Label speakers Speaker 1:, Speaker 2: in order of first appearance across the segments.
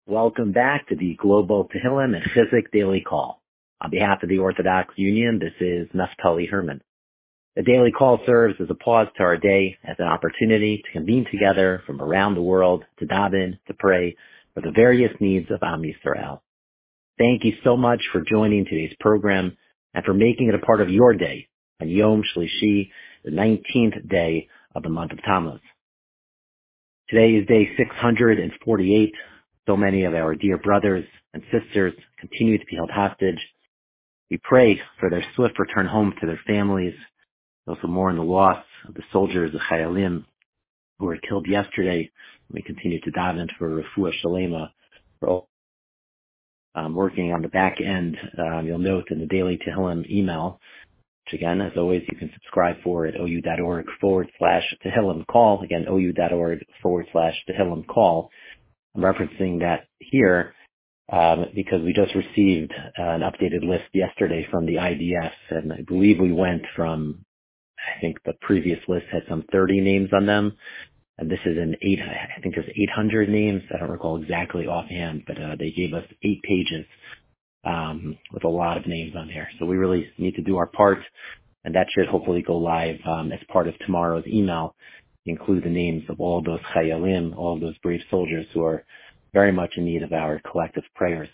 Speaker 1: Welcome back to the Global Tehillim and Chizuk Daily Call. On behalf of the Orthodox Union, this is Naftali Herman. The Daily Call serves as a pause to our day, as an opportunity to convene together from around the world to daven, to pray for the various needs of Am Yisrael. Thank you so much for joining today's program and for making it a part of your day on Yom Shlishi, the 19th day of the month of Tammuz. Today is day 648. So many of our dear brothers and sisters continue to be held hostage. We pray for their swift return home to their families. Also mourn the loss of the soldiers, the Chayalim, who were killed yesterday. We continue to daven for Refuah Shalema. For all, working on the back end, you'll note in the Daily Tehillim email, which again, as always, you can subscribe for at ou.org/Tehillim call. Again, ou.org/Tehillim call. I'm referencing that here because we just received an updated list yesterday from the IDF, and I believe we went from, I think the previous list had some 30 names on them, and this is I think there's 800 names. I don't recall exactly offhand, but they gave us 8 pages with a lot of names on there. So we really need to do our part, and that should hopefully go live as part of tomorrow's email. Include the names of all those Chayalim, all of those brave soldiers who are very much in need of our collective prayers.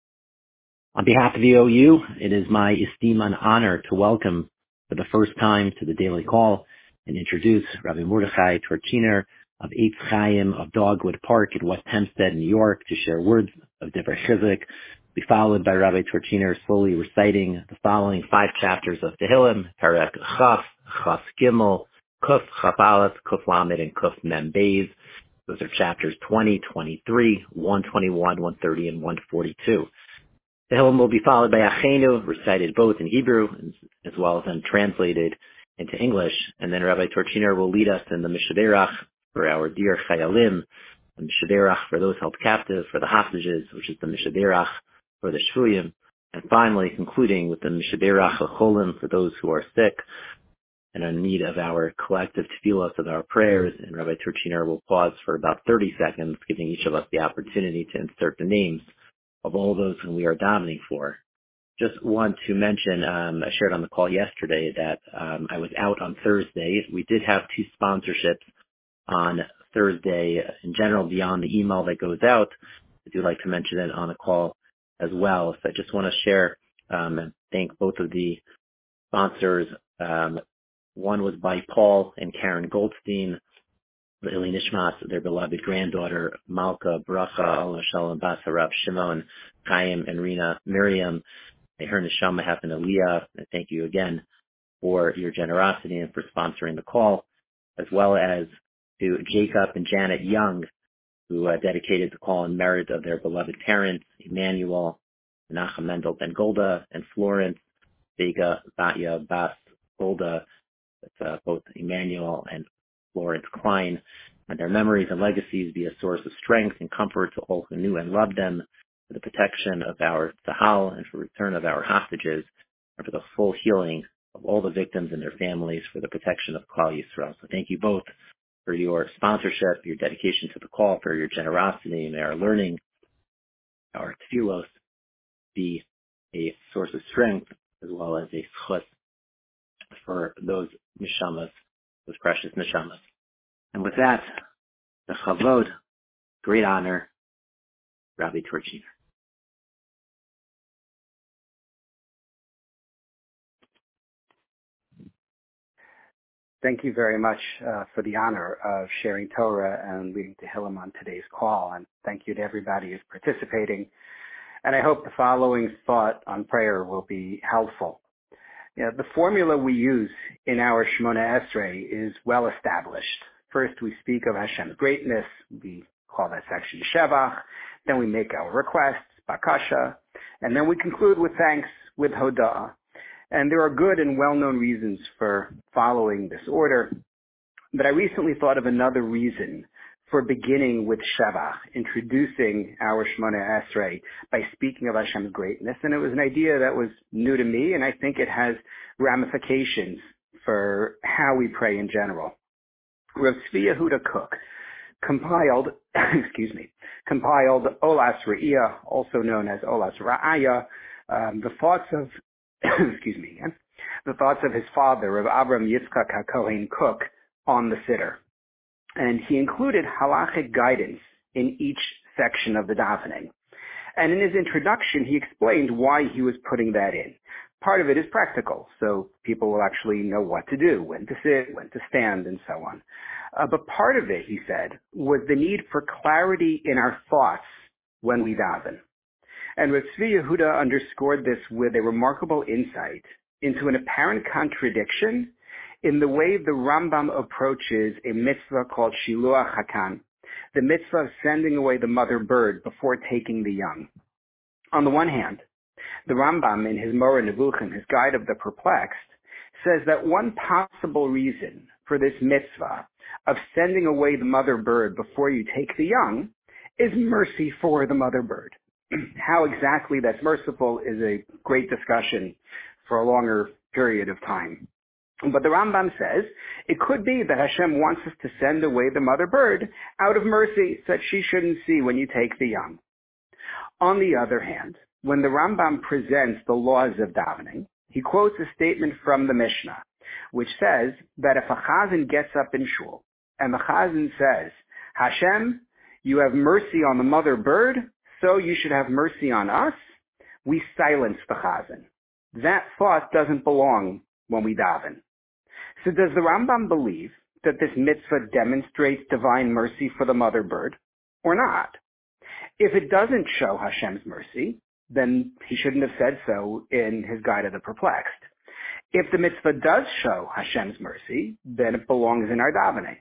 Speaker 1: On behalf of the OU, it is my esteem and honor to welcome for the first time to the Daily Call and introduce Rabbi Mordechai Torchiner of Eitz Chaim of Dogwood Park in West Hempstead, New York, to share words of Divrei Chizuk, be followed by Rabbi Torchiner slowly reciting the following 5 chapters of Tehillim, Perek Chaf, Chaf Gimel, Kuf Chaf Aleph, Kuf Lamed, and Kuf Mem Beis. Those are chapters 20, 23, 121, 130, and 142. The Tehillim will be followed by Achenu, recited both in Hebrew as well as then translated into English. And then Rabbi Torchiner will lead us in the Mishaberach for our dear Chayalim, the Mishaberach for those held captive, for the hostages, which is the Mishaberach for the Shvuyim, and finally concluding with the Mishaberach Cholim for those who are sick and in need of our collective tefillos of our prayers. And Rabbi Torchiner will pause for about 30 seconds, giving each of us the opportunity to insert the names of all those whom we are davening for. Just want to mention, I shared on the call yesterday that I was out on Thursday. We did have 2 sponsorships on Thursday in general beyond the email that goes out. I do like to mention it on the call as well. So I just want to share and thank both of the sponsors. One was by Paul and Karen Goldstein, Eli Nishmas, their beloved granddaughter, Malka Bracha, Allah Shalom Bas Harav Shimon, Chaim and Rina Miriam. May her neshama have an aliyah. And thank you again for your generosity and for sponsoring the call, as well as to Jacob and Janet Young, who dedicated the call in merit of their beloved parents, Emmanuel, Menachem Mendel Ben Golda, and Florence Vega Batya Bas Golda. It's both Emmanuel and Florence Klein, and their memories and legacies be a source of strength and comfort to all who knew and loved them, for the protection of our Tzahal and for return of our hostages, and for the full healing of all the victims and their families, for the protection of Klal Yisrael. So thank you both for your sponsorship, your dedication to the call, for your generosity, and our learning, our tefillos be a source of strength as well as a schus for those neshamas, those precious neshamas. And with that, the chavod, great honor, Rabbi Torchiner.
Speaker 2: Thank you very much for the honor of sharing Torah and leading Tehillim on today's call. And thank you to everybody who's participating. And I hope the following thought on prayer will be helpful. The formula we use in our Shemona Esrei is well established. First, we speak of Hashem's greatness. We call that section Shevach. Then we make our requests, Bakasha. And then we conclude with thanks with Hoda'ah. And there are good and well-known reasons for following this order. But I recently thought of another reason for beginning with Shevach, introducing our Shemona Esrei by speaking of Hashem's greatness. And it was an idea that was new to me, and I think it has ramifications for how we pray in general. Rav Tzvi Yehuda Kook compiled, compiled Olas Re'iyah, also known as Olas Ra'aya, the thoughts of, the thoughts of his father, Rav Avram Yitzchak HaKohen Kook, on the Siddur. And he included halachic guidance in each section of the davening. And in his introduction, he explained why he was putting that in. Part of it is practical, so people will actually know what to do, when to sit, when to stand, and so on. But part of it, he said, was the need for clarity in our thoughts when we daven. And Rav Tzvi Yehuda underscored this with a remarkable insight into an apparent contradiction in the way the Rambam approaches a mitzvah called Shiluach Hakan, the mitzvah of sending away the mother bird before taking the young. On the one hand, the Rambam in his Moreh Nevuchim, his Guide of the Perplexed, says that one possible reason for this mitzvah of sending away the mother bird before you take the young is mercy for the mother bird. How exactly that's merciful is a great discussion for a longer period of time. But the Rambam says it could be that Hashem wants us to send away the mother bird out of mercy so that she shouldn't see when you take the young. On the other hand, when the Rambam presents the laws of davening, he quotes a statement from the Mishnah, which says that if a chazan gets up in shul and the chazan says, Hashem, you have mercy on the mother bird, so you should have mercy on us, we silence the chazan. That thought doesn't belong when we daven. So does the Rambam believe that this mitzvah demonstrates divine mercy for the mother bird or not? If it doesn't show Hashem's mercy, then he shouldn't have said so in his Guide of the Perplexed. If the mitzvah does show Hashem's mercy, then it belongs in our davening.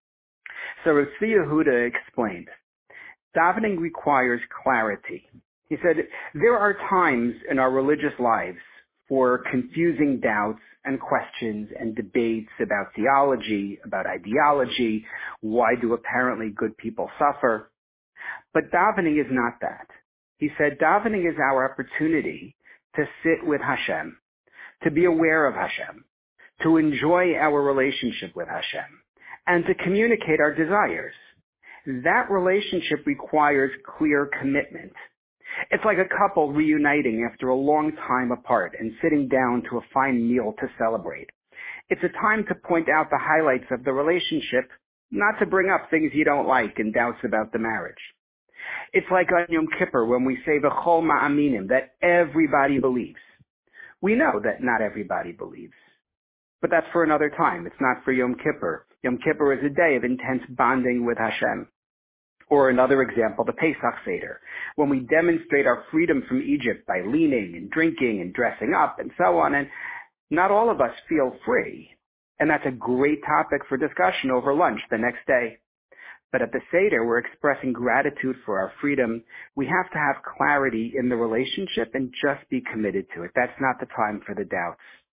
Speaker 2: So Rav Tzvi Yehuda explained, davening requires clarity. He said, there are times in our religious lives for confusing doubts and questions and debates about theology, about ideology, why do apparently good people suffer? But davening is not that. He said davening is our opportunity to sit with Hashem, to be aware of Hashem, to enjoy our relationship with Hashem, and to communicate our desires. That relationship requires clear commitment. It's like a couple reuniting after a long time apart and sitting down to a fine meal to celebrate. It's a time to point out the highlights of the relationship, not to bring up things you don't like and doubts about the marriage. It's like on Yom Kippur when we say V'chol ma'aminim, that everybody believes. We know that not everybody believes. But that's for another time. It's not for Yom Kippur. Yom Kippur is a day of intense bonding with Hashem. Or another example, the Pesach Seder, when we demonstrate our freedom from Egypt by leaning and drinking and dressing up and so on. And not all of us feel free. And that's a great topic for discussion over lunch the next day. But at the Seder, we're expressing gratitude for our freedom. We have to have clarity in the relationship and just be committed to it. That's not the time for the doubts.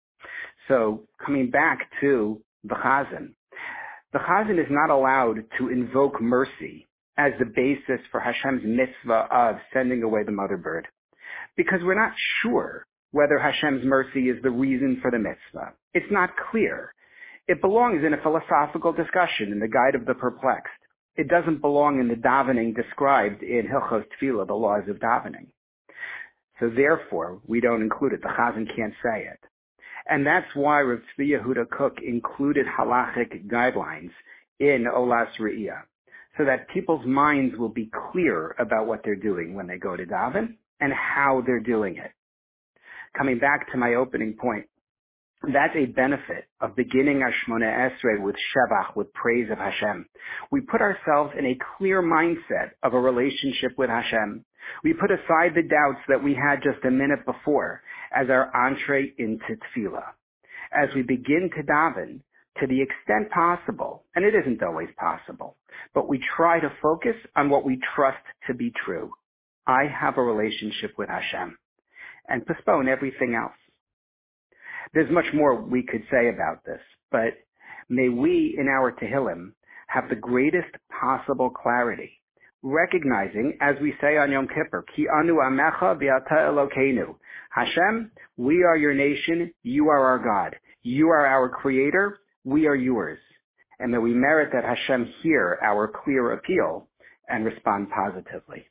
Speaker 2: So coming back to the Chazan is not allowed to invoke mercy as the basis for Hashem's mitzvah of sending away the mother bird, because we're not sure whether Hashem's mercy is the reason for the mitzvah. It's not clear. It belongs in a philosophical discussion in the Guide of the Perplexed. It doesn't belong in the davening described in Hilchos Tefillah, the laws of davening. So therefore, we don't include it. The Chazan can't say it. And that's why Rav Tzvi Yehuda Kook included halachic guidelines in Olas Re'iyah, so that people's minds will be clear about what they're doing when they go to daven and how they're doing it. Coming back to my opening point, that's a benefit of beginning our Shmoneh Esrei with Shevach, with praise of Hashem. We put ourselves in a clear mindset of a relationship with Hashem. We put aside the doubts that we had just a minute before as our entree into Tefillah. As we begin to daven, to the extent possible, and it isn't always possible, but we try to focus on what we trust to be true. I have a relationship with Hashem, and postpone everything else. There's much more we could say about this, but may we in our Tehillim have the greatest possible clarity, recognizing, as we say on Yom Kippur, Ki anu amecha v'ata Elokeinu. Hashem, we are your nation, you are our God. You are our creator, we are yours. and that we merit that Hashem hear our clear appeal and respond positively.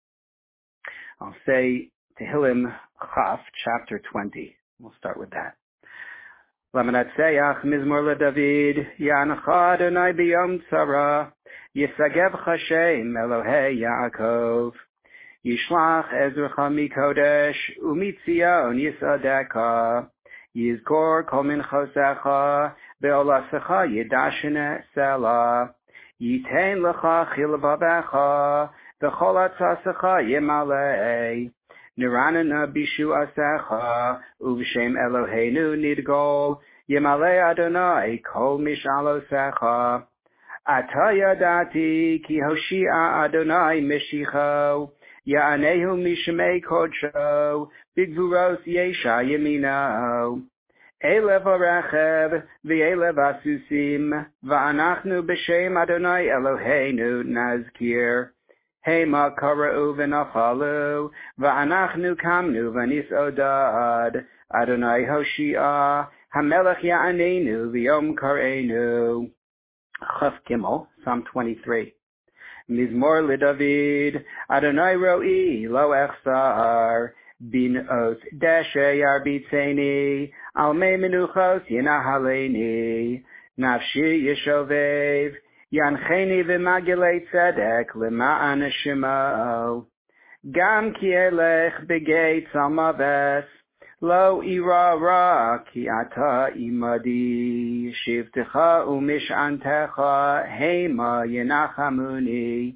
Speaker 2: I'll say Tehillim Chaf, chapter 20. We'll start with that. Lamanatseach Mizmor LeDavid, Ya'anecha Adonai b'yom tzara, Yisagevcha Shem Elohei Yaakov, Yishlach Ezrecha mikodesh, Umitzion Yisadeka, Yizkor kol minchosecha, Be'olasecha Yidashene Selah, Yitein lecha chilvavecha, V'chol atzasecha Yimalei, Niranana bishu asecha, Uv'shem Eloheinu nidgol, Yimalei Adonai kol mishalosecha. Ata yadati ki Hoshia Adonai mishicho, Ya'anehu mishmei kodsho, Bigvuros yesha yemino. Elev arechev, v'elev asusim, Va'anachnu b'shem Adonai Eloheinu nazkir. Hema kara'u v'nachalu, Va'anachnu kamnu v'nisodad, Adonai Hoshia, Hamelech Ya'anenu v'yom kar'enu. Chaf Gimel, Psalm 23. Mizmor LeDavid, Adonai ro'i lo echsar, bin os deshe yarbitzeni, al mei menuchos yenahaleni, nafshi yeshovev, yancheni v'magilei tzedek lema'an shemo, gam ki elech begei tzalmaves, lo ira ra ki ata imadi, shivtecha umish'antecha hema yenachamuni,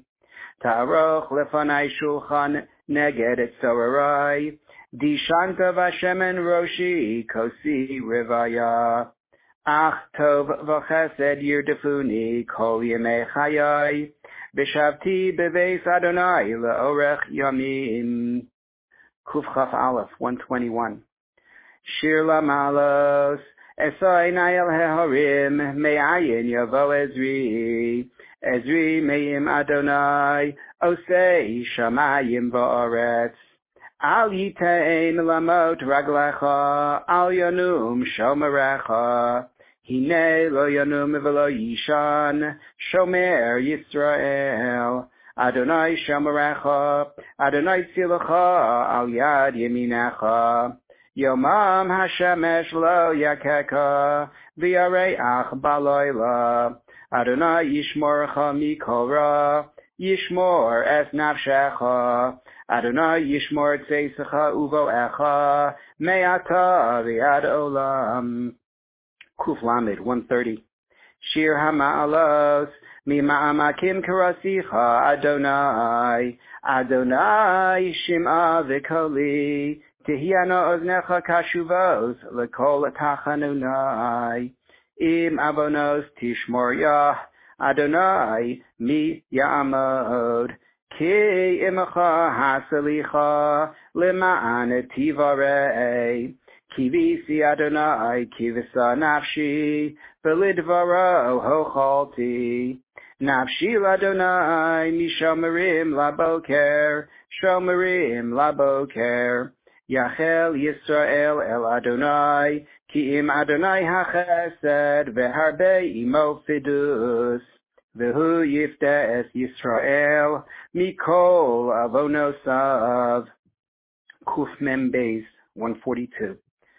Speaker 2: taroch lefanai shulchan neged etzorarai, dishanta v'shemen roshi kosi rivaya, ach tov v'chesed yirdefuni kol yemei chayai, b'shavti beveis Adonai le'orech yamim. Kufchaf Aleph 121. Shir Lamalos, Esoi Nayel Hehorim, Me'ayin Yavo Ezri, Ezri Me'im Adonai, Osei Shamayim Va'aretz, Al Yitein Lamot Raglecha, Al Yanum Shomerecha, Hine Lo Yanum V'lo Yishan, Shomer Yisrael, Adonai Shomerecha, Adonai Tzilecha, Al Yad Yeminecha, Yomam Hashemesh Lo Yakeka, V'yareach Baloila, Adonai Yishmorecha Mikol Ra, Yishmor Es Nafshecha, Adonai Yishmor Tzeisecha Uvoecha, Me'ata V'yad Olam. Kuf Lamed 130. Shir HaMa'alos, Mima'amakim Karasicha Adonai, Adonai Shim'a V'koli, Tihiano Oznecha Kashuvos, Lekol Tachanunai, Im Abonos Tishmor Yah, Adonai Mi Ya'amod, Ki Imacha Hasalicha, Lima'an Tivarei, Kivisi Adonai, Kivisa Nafshi, Belidvaro Hochalti, Nafshi Ladonai, Mishomerim Laboker, Shomerim Laboker, Yachel Yisrael El Adonai, Ki Im Adonai HaChesed, Veharbe Imo Fidus, Vehu Yiftes Yisrael, Mikol Avonosav. Kuf Mem Beis 142.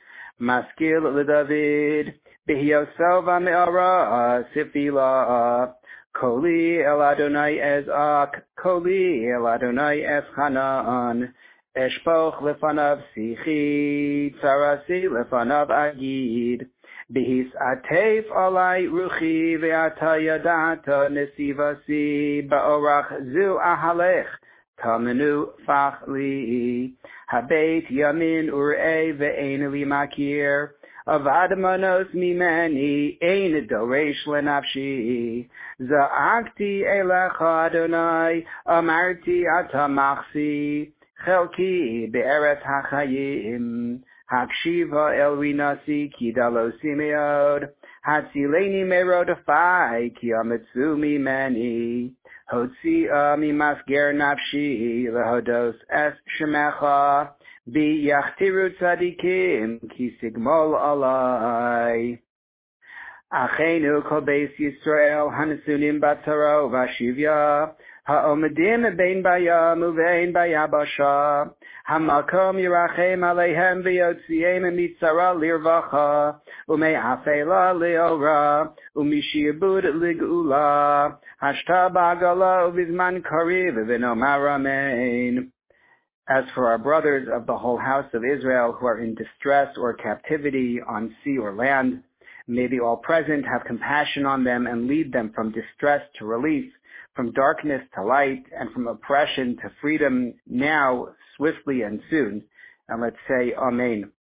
Speaker 2: Maskil LeDavid, Behiyosel V'Me'ara Sifila, Koli El Adonai Ezak, Koli El Adonai Eschanan, Eshpoch Lefanav Sichi, Tzarasi Lefanav Agid, Behis Atef Alai Ruchi Ve'ata Yadata Nesivasi, Ba'orach Zu Ahalech, Tamenu Fachli, Habeit Yamin Ur'e Ve'en Li Makir, Avad Manos Mimeni, Ein Doresh Lenafshi, Za'akti Elecha Adonai, Amarti Atamachsi, Chelki Be'eretz HaChayim, Hakshiva El Rinasi Kidalo Simeod, Hatzileni Merodafai, Ki Ametsu Mimeni, Hotzi'a Mimasger Nafshi, Lehodos Es Shemecha, Bi Yachtiru Tzadikim, Ki Sigmol Alai. Achenu kol beis Yisrael hanasunim batzara uvashivya ha'omedim bein bayam uvein bayabasha hamakom yirachem aleihem v'yotziim mitzara lirvacha ume'afela leora umishiyabud ligula hashta ba'agala uvizman kariv v'nomar amen. As for our brothers of the whole house of Israel who are in distress or captivity on sea or land, may the all-present have compassion on them and lead them from distress to relief, from darkness to light, and from oppression to freedom now, swiftly and soon. And let's say Amen.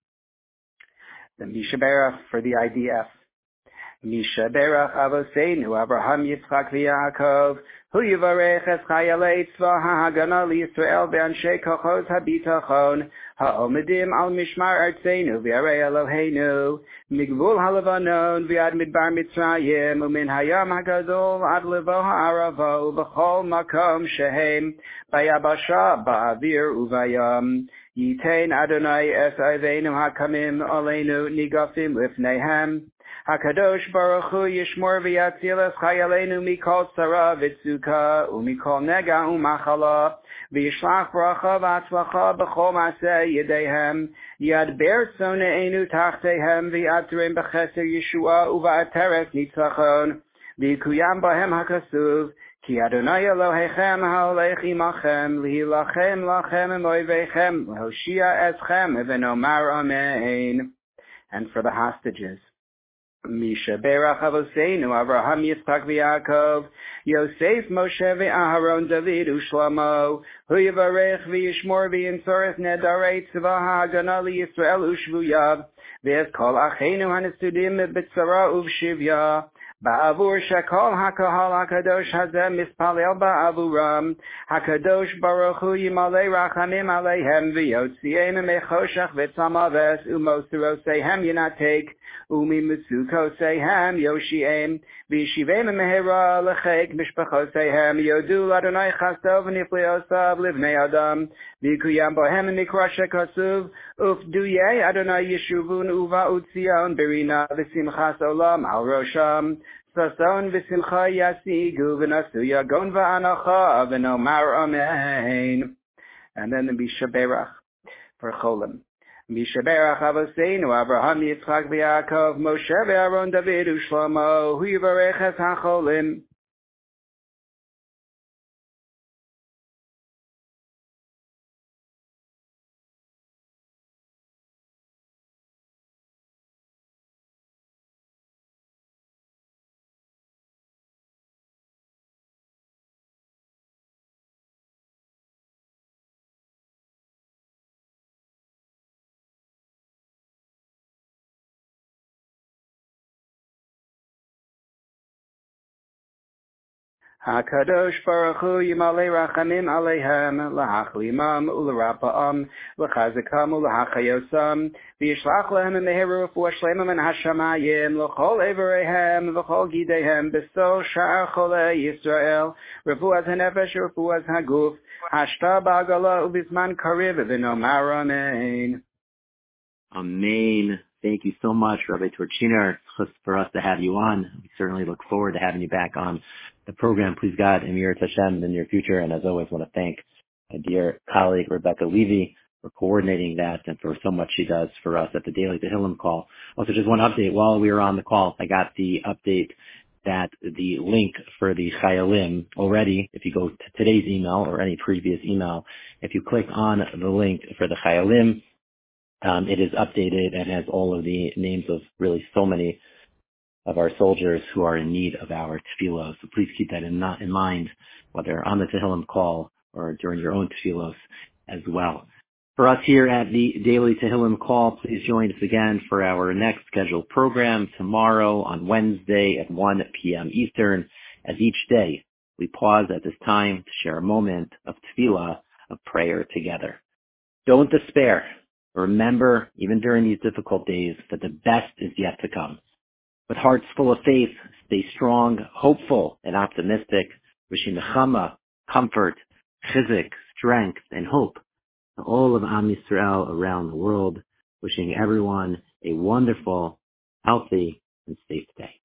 Speaker 2: The Mishaberach for the IDF. Mishaberach Avoseinu Avraham Yitzchak v'Yaakov Hu Yivarech Es Chayalei Tzva HaHagana LiYisrael V'Anshei Kochos HaBitachon HaOmedim Al Mishmar Artzeinu V'Yarei Eloheinu Migvul HaLevanon V'Ad Midbar Mitzrayim U'Min Hayam HaGadol Ad Levo HaAravo V'Chol Makom Shehem Bayabasha Ba'avir Uvayam Yitein Adonai Es Aveinu HaKamim Aleinu Nigafim Lifnehem HaKadosh Baruch Hu Yishmor V'Yatzil Es Chayaleinu Mikol Tzara V'Tzuka U'Mikol Nega U'Machala V'Yishlach Bracha V'Atzlacha B'Chol Maseh Yedehem Yadber Tzoneinu Tachtehem V'Yatrim B'Cheser Yeshua U'Va'ateres Nitzachon V'Yikuyam Bahem HaKasuv Ki Adonai Elohechem Ha'olech Imachem L'Hilachem Lachem Emoivechem L'Hoshia Eschem V'Nomar Amen. And for the hostages. Mishaberach Avoseinu Avraham Yitzchak v'Yaakov Yosef Moshe v'Aharon David Ushlomo Hu Yivarech v'Yishmor v'Yinsoreth Nedarei Tzva HaHagana LiYisrael Ushvuyav V'ez Kol Acheinu Hanesudim B'Tzara Uv'Shivya Ba'avur Shekol HaKahal HaKadosh Hazeh Mispalel Ba'avuram HaKadosh Baruch Hu Yimalei Rachamim Aleihem V'Yotziim Mechoshach V'Tzamaves U'Mosurosehem Yinatek Umi Mitzukoseihem Yoshiem V'Yishivem Mehera Lechek Mishpachoseihem Yodu Ladonai Chasov Nifliosav Livnei Adam V'Yikuyam Bohem Mikra Shekasuv Ufduyei Adonai Yeshuvun Uva Utzion Berina V'Simchas Olam Al Rosham Sason V'Simcha Yasigu V'Nasu Yagon V'Anacha V'Nomar Amen. And then the Mishaberach for Cholim. Mishaberach Avoseinu Avraham Yitzchak v'Yaakov Moshe v'Aaron David Ushlomo Hu Yivarech Es HaCholim. HaKadosh Baruch Hu Yimalei Rachamim Aleihem L'Hachlimam U'Lerapa'am L'Chazikam U'L'Hachayosam V'Yishlach Lehem Meheru Refuah Shleimah Min Hashamayim L'Chol Everehem V'Chol Gidehem B'Sol Sha'ar Cholei Yisrael Refuah HaNefesh Refuah HaGuf Hashta Ba'agala U'Bizman Kariv V'Nomar Amen.
Speaker 1: Amen. Thank you so much, Rabbi Torchiner. It's for us to have you on. We certainly look forward to having you back on the program. Please God, Emir Tashem in the near future. And as always, I want to thank my dear colleague, Rebecca Levy, for coordinating that and for so much she does for us at the Daily Tehillim call. Also, just one update. While we were on the call, I got the update that the link for the Chayalim already, if you go to today's email or any previous email, if you click on the link for the Chayalim, it is updated and has all of the names of really so many of our soldiers who are in need of our tefillos. So please keep that in mind, whether on the Tehillim call or during your own tefillos as well. For us here at the Daily Tehillim call, please join us again for our next scheduled program tomorrow on Wednesday at 1 p.m. Eastern. As each day, we pause at this time to share a moment of tefillah, of prayer together. Don't despair. Remember, even during these difficult days, that the best is yet to come. With hearts full of faith, stay strong, hopeful, and optimistic, wishing nechama, comfort, chizik, strength, and hope to all of Am Yisrael around the world, wishing everyone a wonderful, healthy, and safe day.